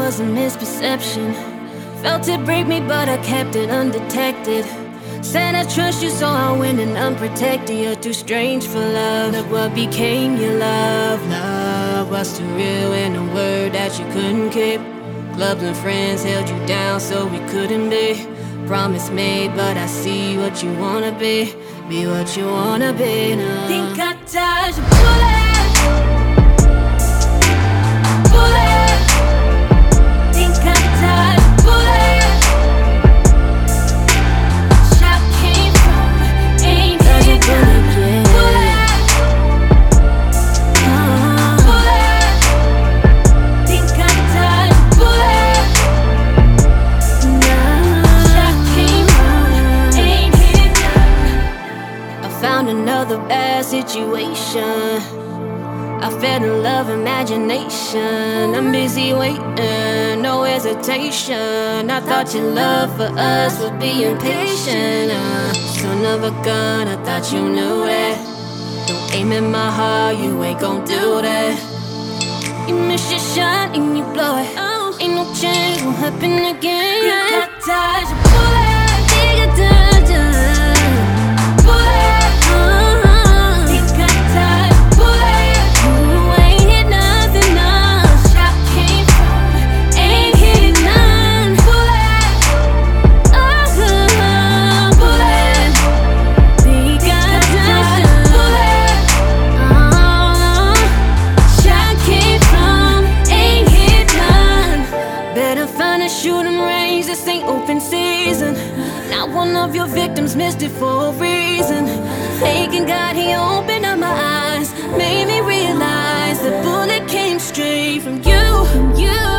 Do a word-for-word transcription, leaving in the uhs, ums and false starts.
was a misperception. Felt it break me, but I kept it undetected. Said I trust you, so I went and unprotected. You're too strange for love. Look what became your love. Love was too real and a word that you couldn't keep. Clubs and friends held you down so we couldn't be. Promise made, but I see what you wanna be. Be what you wanna be now. Think I dodged a bullet. Bullet. Think I dodged a bullet. Shot came from, ain't hit none. Bullet. Uh, bullet. Think I dodged a bullet. Nah. Shot came from, ain't hit none. I found another bad situation. I fell in love, imagination. I'm busy waiting, no hesitation. I thought your love for us was being patient. uh, Son of a gun, I thought you knew that. Don't aim at my heart, you ain't gon' do that. You miss your shot and you blow it. Oh, ain't no chance, won't happen again. Think I dodged a bullet. Think I dodged a bullet. Uh-huh. Think I dodged a bullet. You ain't hit nothing, no. Shot came from, ain't hit none. Bullet. Uh-huh. Bullet. Think I dodged a bullet. Uh-huh. Shot came from, ain't hit none. Better find a shooting range, this ain't open season. Not one of your victims missed it for a reason. Thanking God he opened up my eyes, made me realize the bullet came straight from you, from you.